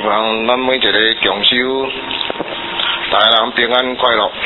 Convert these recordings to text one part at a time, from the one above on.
望咱每一个共修，大家人平安快乐，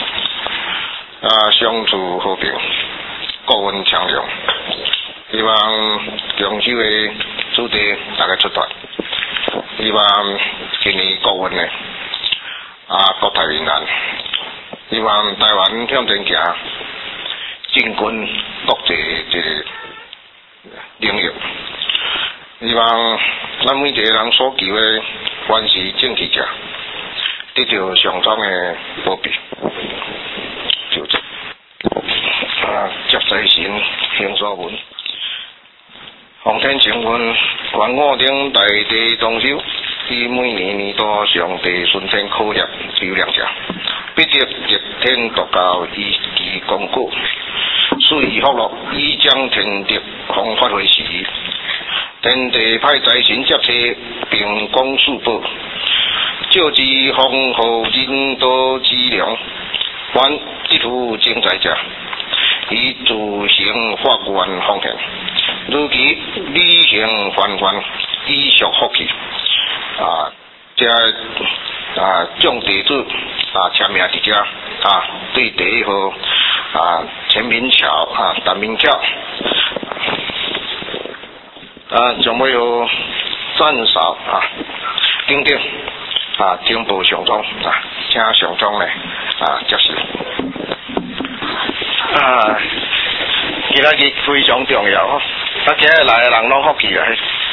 相处和平，国运昌亮。希望共修的主题大家出台，希望今年国运的国泰民安，希望台湾向前行，进军国际这个领域。希望咱每一个人所求的凡是政治者，得到上苍的保庇。就这接财神行所文，皇天成运，关我顶大地同修，以每年年度上帝顺天考验有良者，必得逆天独教以其功果，遂福禄以将天德弘发回时。天地派财神接车，并光速报，救济丰厚人道之良，凡一途精彩者，以自行法愿奉献，如其履行还愿，以续福气。众弟子签名伫遮对第一号陈明桥陈明桥。将要有赞赏顶顶顶部上庄请上庄呢接受。今仔日非常重要今日来的人拢福气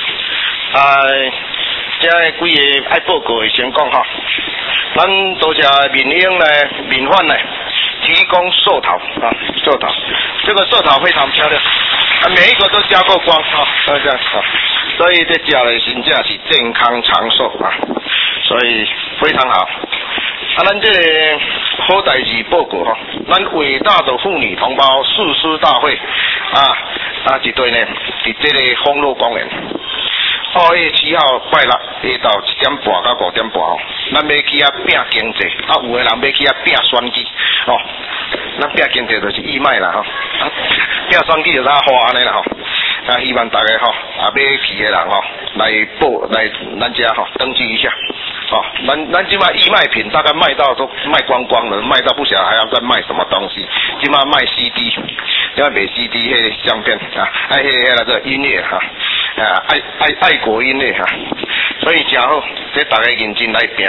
这几个爱报告的先讲咱多谢民英呢民患呢提供寿桃寿桃，这个寿桃非常漂亮每一个都加过光所以这吃的真正是健康长寿所以非常好咱这个好代志报告咱伟大的妇女同胞誓师大会一对呢伫这个丰乐公园2月7号拜六下昼1点半到5点半咱要去拼经济有的人要去拼选举咱拼经济就是义卖啦拼选举就是花安尼啦希望大家要去的人来咱家登记一下咱今麦义卖品大概卖到都卖光光了，卖到不晓得还要再卖什么东西。今麦卖 CD， 要卖 CD 迄个相片迄个音乐爱国音乐所以真好，这大家认真来拼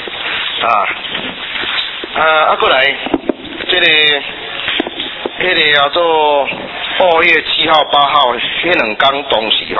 过来这个迄个叫做2月7号、8号迄两天同时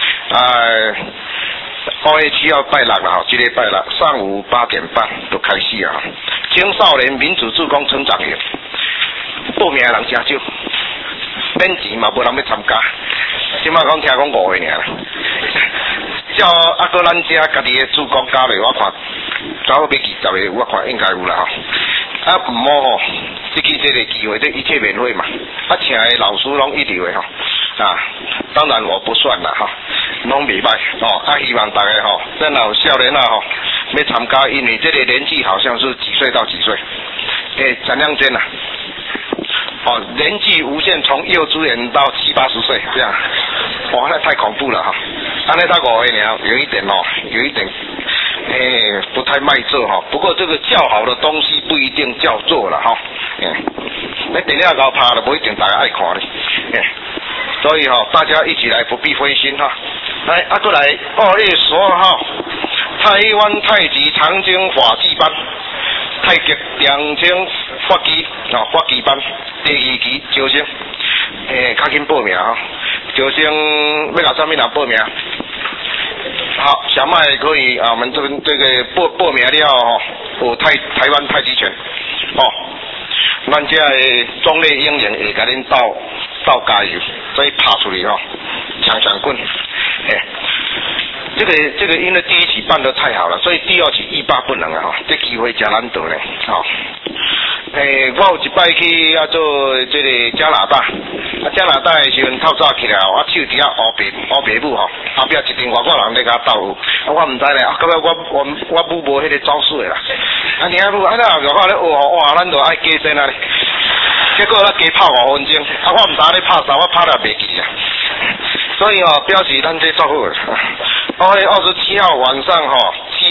2月7号拜六啦这个拜六上午8点半就开始青少年民主志工成长营，报名的人真少，免钱嘛无人要参加，即摆讲听讲5个尔，照搁咱遮家己的志工加落，我看差不多要20个，我看应该有啦唔好这个机会，这一切免费嘛，请的老师拢一流的当然我不算啦拢袂歹希望大家咱有少年要参加，因为这个年纪好像是几岁到几岁产量间年纪无限，从幼稚园到70、80岁这样，那太恐怖了安尼到5个年有一点不太卖做不过这个较好的东西不一定叫做了那电影搞拍了不一定大家爱看的所以大家一起来不必灰心来过来2月12号台湾太极长经法技班太极长经法技班第2期招生较紧报名招生要甲什么人报名好，小麦可以我们这边这个报名了有台湾太极拳咱这的中类英人会甲恁斗加油，所以拍出去强棍这个因为第1期办得太好了，所以第2期欲罢不能这机会真难得呢我有一摆去做这个加拿大的时阵透早起来我手底下乌白母后壁一定外国人在甲斗舞我唔知咧到尾我母无迄个招式的啦你看母那后我咧学咱就爱加身咧结果咱加拍5分钟我唔知咧拍啥我拍了袂记所以表示咱这做好2月27号晚上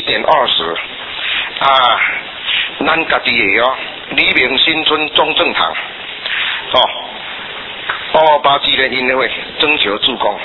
点20啊，咱家己的黎明新村中正堂228纪念音乐会征求助攻，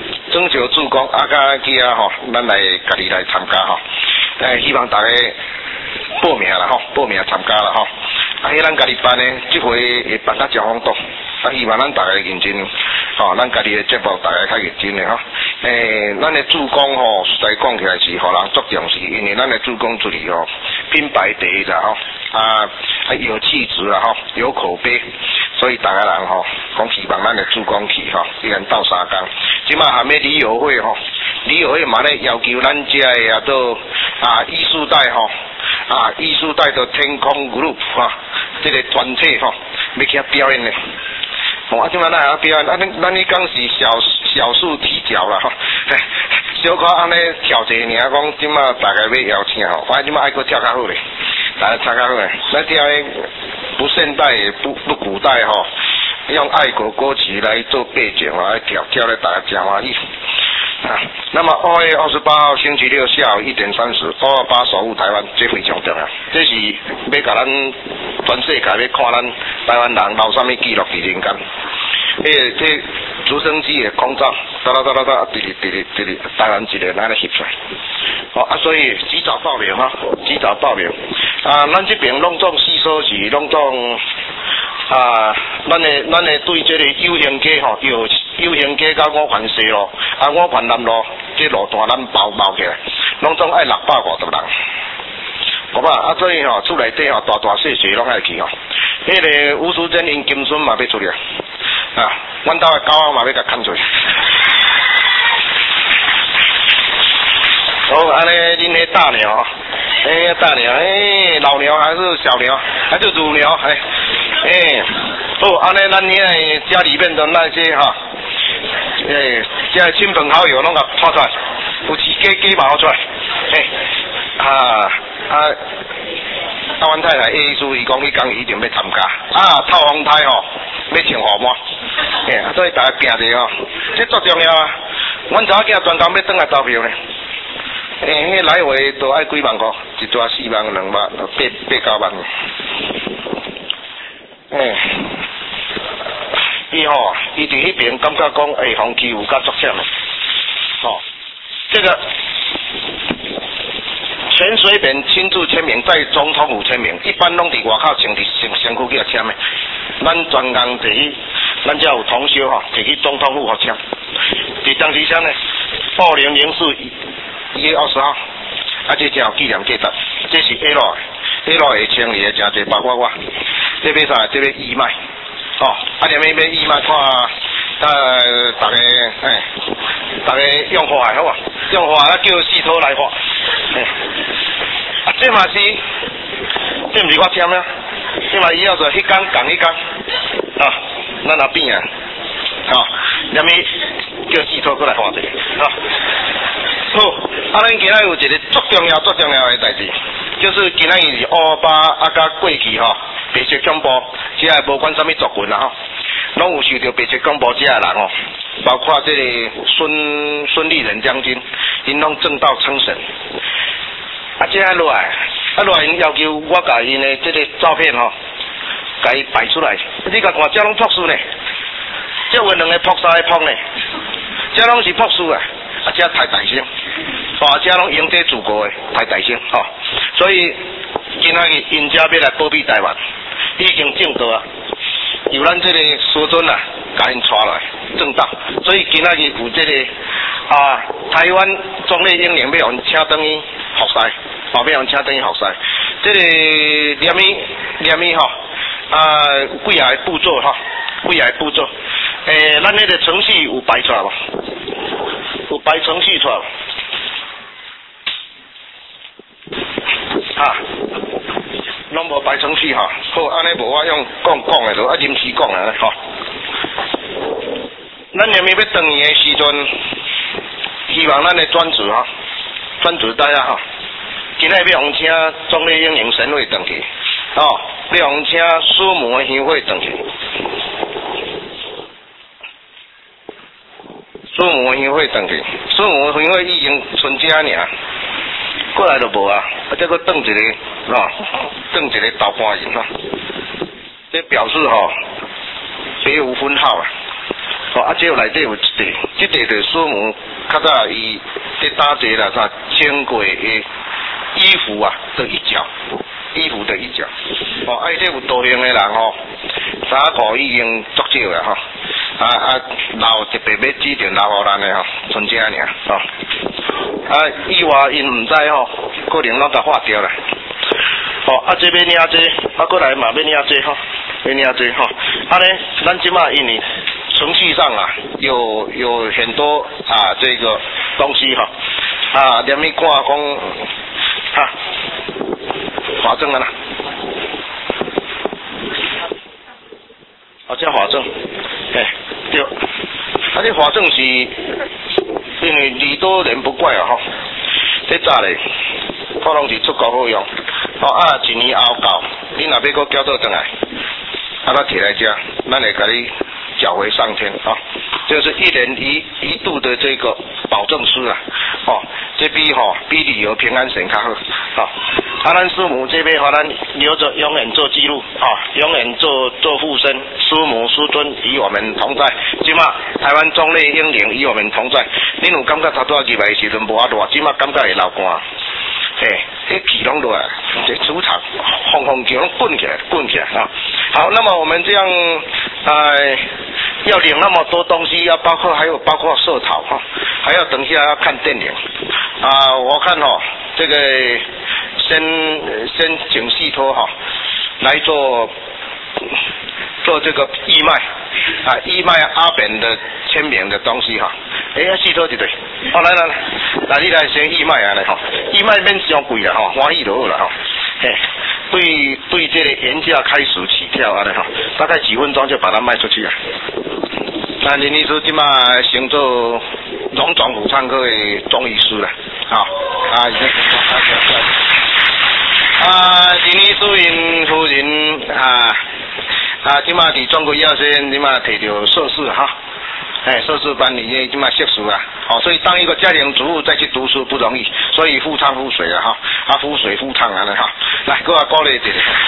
甲去咱来家己来参加希望大家报名啦报名参加啦咱家己办呢，这回会办较交风多，希望咱大家认真咱家己的节目大家较认真的咱的助攻实在讲起来是互人足重视，因为咱的助攻助理品牌第一啦有气质啦有口碑，所以大家人讲希望咱的助攻去一人斗3工，即马还没旅游会旅游会嘛咧要求咱遮的都艺术带艺术带的天空 group 这个团体要去遐表演的。即摆咱表演，咱迄讲是小数踢脚啦小可安尼跳一下尔，讲即摆大家要邀请我即摆爱搁跳较好咧，大家跳较好咧，咱跳迄不现代也不古代用爱国歌曲来做背景来跳咧大家真欢喜。那么2月28号星期六下午1点30，228守护台湾，这非常重要。这是要甲咱全世界要看咱台湾人留什么记录伫人间。这直升机的空照，哒，直台湾一个咱咧翕出来。所以及早报名及早报名。咱这边拢总吸收是拢总咱的对这个有形街有形街甲五环西路五环南路这路段咱包起来，拢总爱650人，好吧？所以厝内底大小拢爱去迄个吴淑珍因金孙嘛要出来阮兜的狗仔嘛要甲牵出来。好，安尼恁迄大鸟大鸟老鸟还是小鸟还是乳鸟好，安尼咱遐家里面的那些这亲朋好友拢甲拖出来，有饲鸡嘛好出来，阮太太意思伊讲迄工一定要参加透风台要穿雨帽，所以大家行者这足重要阮查某囝专工要转来投票呢，迄来回都爱几万块，一抓4万2万8、9万。伊伫迄边感觉讲下风气有较足险的，这个陈水扁亲自签名，在总统府签名，一般拢伫外口先去遐签的，咱专工摕去，咱遮有同修摕去总统府互签，伫当时签呢，2004 1月20号，这真有纪念价值，这是 A 路会签伊的真侪，包括我，这要啥？这要义卖。连要义卖看，大家用画好啊，用画叫四土来画，这嘛是，这毋是我签啊，这嘛以后就迄工共迄工，咱那边连要叫四土过来画者，好，咱今仔有一个足重要的代志，就是今仔日是228甲过去白色恐怖，遮个无管什么族群啦拢有受到白色恐怖遮个人包括这个孙立人将军，因拢正道称神。这落来因要求我甲因的这个照片甲伊摆出来，你甲看这拢朴素呢，这有2个朴3个朴呢，这拢是朴素的，这太大声，这拢迎接祖国的太大声所以今仔日因遮要来保庇台湾，已经正道啊，由咱这个师尊甲因带来正道，所以今仔日有这个台湾总理英灵要用请等于服侍，要用请等于服侍，这个念伊几下步骤咱那个程序有排出来无？有排程序出来拢无排程序好，安尼无我用讲的就临时讲的咱念伊要转移的时阵，希望咱的专职大家今日要用请总理英灵神会转去，要用请苏母乡会转去，苏母乡会已经剩这尔。 过来就无啊，再搁转一个转一个豆干人这表示别无分号啊。这内底有一块，这块就是师母较早伊在打一个啥穿过的衣服的一角，衣服的一角。伊这有道行的人3个已经足少了留特别要指定留互咱的剩这尔以外因唔知可能拢甲划掉了。这边领这，过来嘛要领这要领这呢，咱即马因为程序上有很多这个东西连你看讲法证啦，这法证，对，这法证是因为礼多人不怪这早嘞，可能是出国好用，1年后到，你若要搁交倒转来，咱摕来遮，咱会甲你缴回上天就是1年一度的这个保证书这比旅游平安险较好咱师母这边咱留着永远做记录永远做护身，师母师尊与我们同在。即马台湾中类英灵与我们同在，恁有感觉头拄入来的时阵无热，即马感觉会流汗。迄气拢落来，这主场风球拢滚起来好，那么我们这样要领那么多东西，包括社讨还要等一下要看电影我看这个先请系托来做这个义卖阿扁的签名的东西系托一对来你来先义卖义卖免伤贵啦欢喜就好啦对这个原价开始起跳大概几分钟就把它卖出去了。林医师即马先做龙总妇产科的中医师啦已经林医师因夫人即马伫中国医药学院即马摕到硕士硕士班里面即马硕士所以当一个家庭主妇再去读书不容易，所以夫汤夫水夫水夫汤来给我鼓励一下。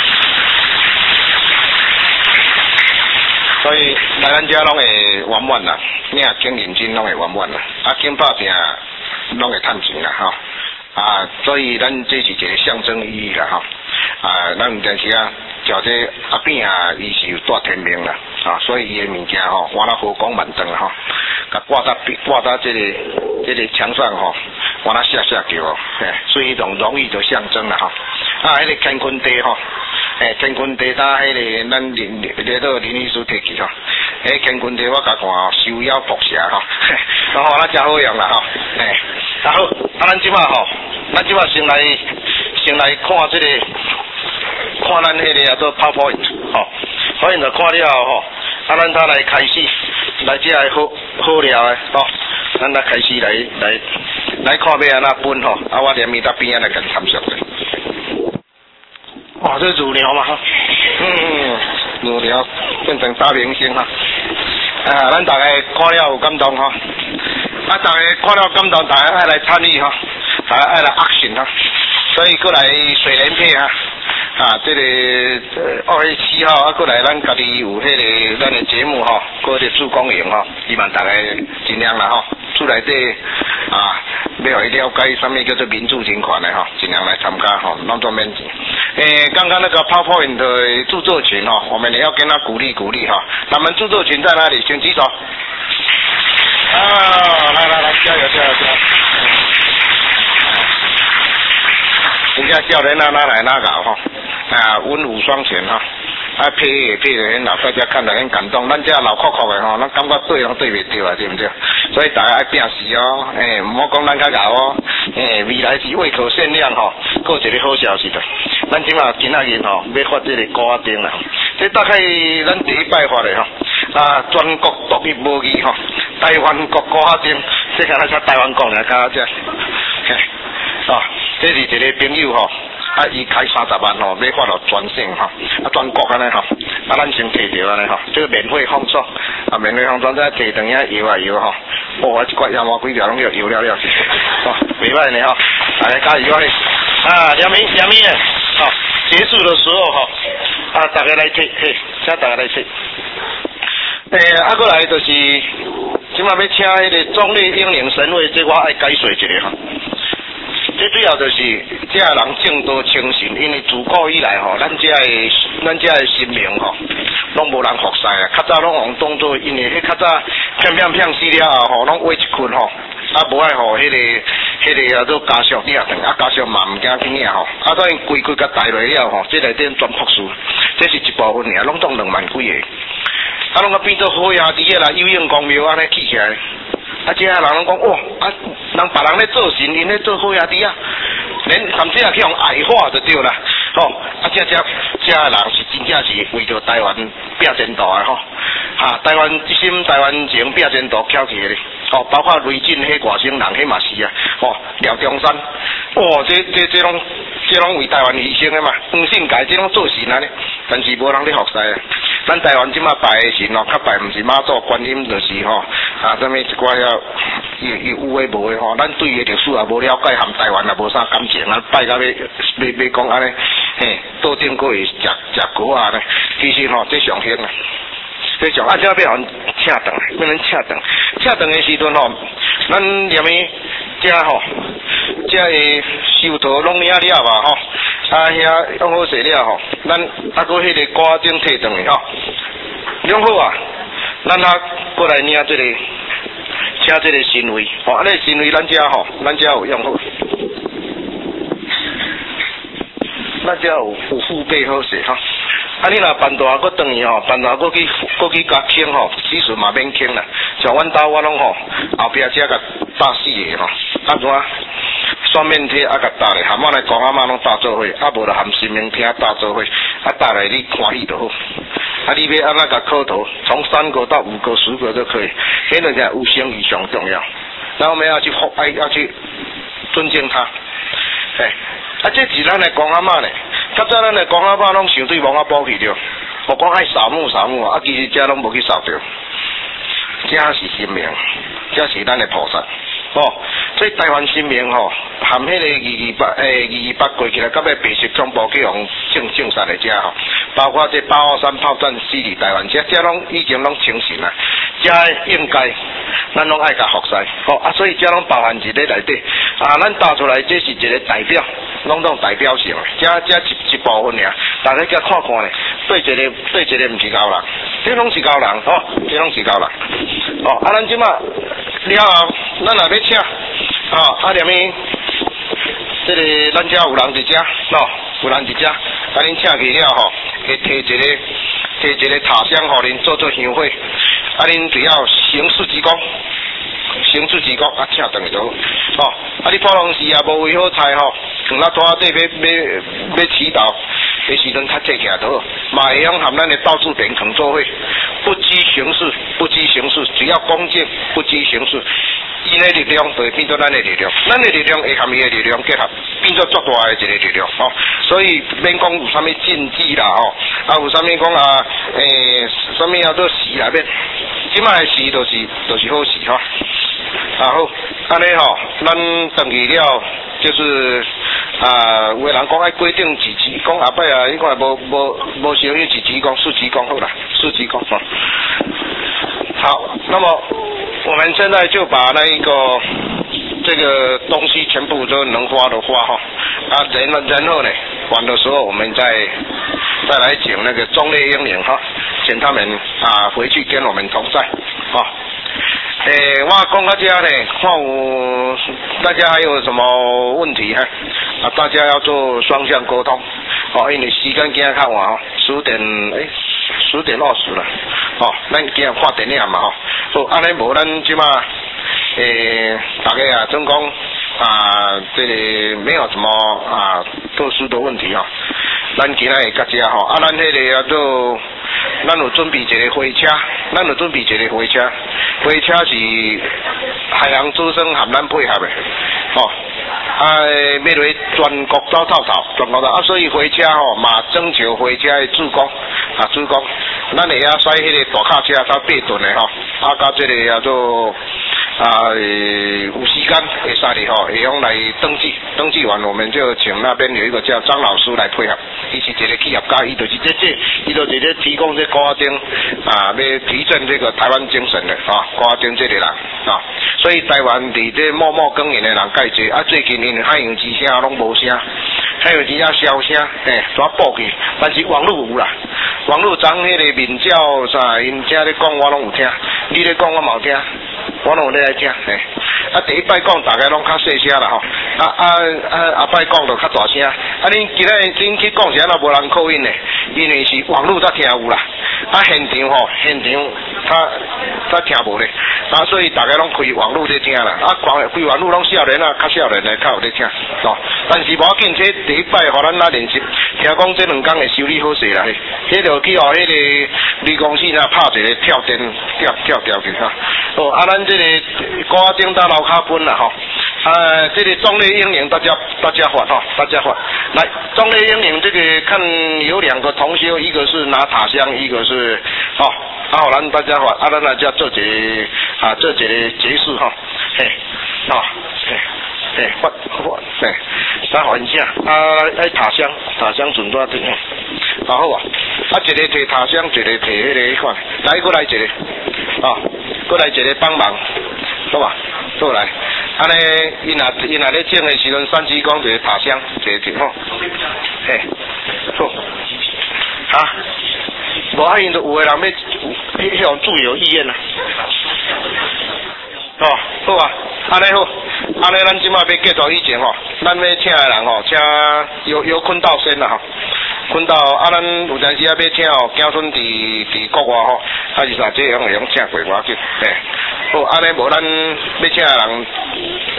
所以来咱遮拢会圆满啦，你若经认真拢会圆满啦，经打拼拢会趁钱啦所以咱这是一个象征意义啦咱有阵时叫这阿扁伊是有带天命啦所以伊的物件换了好光满灯甲挂到这个墙上换了下桥所以一种荣誉的象征啦迄个乾坤地乾坤地搭迄个咱林医师摕去乾坤地我甲看收妖博侠然后咱真好用啦好咱即马先来看这个看咱迄个做 PowerPoint 所以就看了后咱他来开始来这来好料的咱来开始来看要安怎分我连面搭边来跟参详的这乳疗嘛乳疗变成大明星咱大家看了有感动大家看了感动，大家爱来参与大家爱来 action 所以过来水莲片这个2月7号过来咱家己有迄个咱的节目过个助攻营希望大家尽量啦出来这要互伊了解什么叫做民主情款的尽量来参加拢做免钱。刚刚那个 PowerPoint 的著作群我们也要跟他鼓励咱们著作群在哪里？请举手。来，加油！人家叫人哪来哪搞文武双全配得很好，大家看得很感动。咱这老阔阔的咱感觉对拢对袂对对不对？所以大家爱拼死唔好讲咱较敖未来是胃口限量还有一个好消息的。咱今仔日要发这个歌丁啦，这大概咱第一摆发的全国独一无二台湾国歌丁，这敢若台湾讲甲这这是一个朋友伊开30万要发到全省全国安尼咱先摕着安尼这个免费放送免费放送再摕等下摇一挂烟花几条拢摇了袂歹呢大家加油啊！两名啊，好，结束的时候哈，大家来听，请大家来听。过来就是，今晚要请迄个中立英灵神位，这我爱解说一下哈。最主要就是这人正道清信，因为自古以来吼，咱这的神明吼，拢无人服侍啊。较早拢用当作，因为迄较早骗死了吼，拢挖一困吼，无爱吼迄个叫做家属领等，家属嘛毋惊惊吼，当然规甲带落了吼，这内底全朴素，这是一部分尔，拢总2万几个，拢个变做好兄弟啦，有应公庙安尼起来。这人拢讲哇，人别人咧做神，因咧做好兄弟啊，连甚至也去用矮化就对啦，吼，这人是真正是为着台湾拼前途的吼，台湾一心台湾情拼前途翘起的，吼，包括雷震迄外省人，迄嘛是啊，吼，廖中山，哇，这拢为台湾牺牲的嘛，黄信介这拢做神啊咧，但是无人咧服侍啊。咱台湾即马拜的神哦，较拜毋是妈祖、观音，就是吼什么一寡遐有诶无诶吼，咱对诶历史也无了解，含台湾也无啥感情啊，拜到要讲安尼，桌顶佫会食果啊咧，其实吼这上兴啊，这上这要互请顿，要咱请顿诶时阵吼，咱念诶这吼，这诶修道拢领了嘛吼。遐用好势了吼，咱搁迄个歌顶摕转去吼，用好啊，咱过来领这个，请这个神位，吼，安尼神位咱遮吼，咱遮有用好，咱遮有父辈好势吼，你若办大搁转去吼，办大搁去甲请吼，时阵嘛免请啦，像阮兜我拢吼，后壁遮甲搭4个吼，怎啊？双面贴甲搭咧，含我来公阿妈拢搭做伙，无就含神明贴搭做伙，搭来你欢喜就好。你要安怎甲磕头，从3个到5个、10个都可以，迄个才有声义上重要。然后我们要去要去尊敬他，这是咱的公阿妈呢。较早咱的公阿妈拢想对王阿宝去着，我讲爱扫墓其实遮拢无去扫着，这是神明，这是咱的菩萨。所以台湾神明吼，含迄个228过起来，到尾白色恐怖去用正杀的遮吼，包括这823炮战死伫台湾遮拢已经拢清醒啦，遮应该咱拢爱甲服侍，所以遮拢包含伫咧内底，咱打出来这是一个代表，拢代表性，遮一部分尔，大家甲看看咧，对一个毋是高人，这拢是高人，这拢是高人，咱即马了后，咱也要请，念伊，这个咱遮有人伫遮，有人伫遮，恁请去了吼，会摕一个塔香互恁做香火，恁只要行事之功，请转转去就好。你普通时也无为好菜吼，放到桌底要祈祷的时阵较摕起来就好，嘛会用含咱的道主典放做伙，不拘形式，只要恭敬，不拘形式。伊的力量就会变做咱的力量，咱的力量会含伊的力量结合，变做足大的一个力量所以免讲有啥物禁忌啦有啥物讲啥物叫做时内面，即摆的时就是好时好，安尼咱登记了就是有的人讲爱规定几级，讲后摆你看无小于几级讲4级讲好啦，4级讲好，那么我们现在就把这个东西全部都能花的花然后呢，完的时候我们再来请那个中烈英灵请他们回去跟我们同在我讲到这呢，看有大家还有什么问题大家要做双向沟通因为时间今日较晚10点20了咱今日看电影嘛好，安尼无咱即马大家总讲这个没有什么特殊的问题咱今日会到这咱迄个做咱有准备一个火车，火车是海洋之声含咱配合的要来全国走所以火车嘛征求火车的主工咱会晓驶迄个大卡车到8吨的到这个叫做有时间会使哩吼，会用来登记，登记完我们就请那边有一个叫张老师来配合，伊是一个企业家，伊就是伊就直接提供这高精要提振这个台湾精神的高精这个人所以台湾伫这默默耕耘的人介济最近因海洋之声拢无声，海洋之声消声怎报去，但是网络有啦，网络昨迄个面教啥，因遮咧讲我拢有听，你咧讲我嘛有听，我拢有咧来听第一摆讲大家拢较细声啦吼，后摆讲就较大声，恁今仔恁去讲是安怎无人扣音呢？因为是网络才听有啦，现场他听无咧，所以大家拢开网络在听啦，开网络拢少年较少年的较有咧听但是无要紧，这第一摆互咱练习，听讲这2天会修理好势啦，迄就去互迄个李公司拍一个跳电跳去咱这个高精到楼骹分啦这个中类英灵大家发大家发来中类英灵这个看有2个同学，一个是拿塔香，一个是咱大家发咱来做一个做一个结束咱换一下塔香准多点好一个摕塔香，一个摕迄个来过来一个过来一个帮忙好吧，过来因若咧种的时阵3支讲一个塔香一个好无因就有的人要迄种助有意愿好啊，安尼好，咱即马要继续以前咱要请的人请由坤道先啦坤道咱有阵时要请子孙伫国外是啥这样会用请过我紧好，安尼无咱要请的人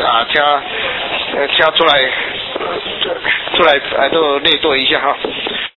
请出来都列队一下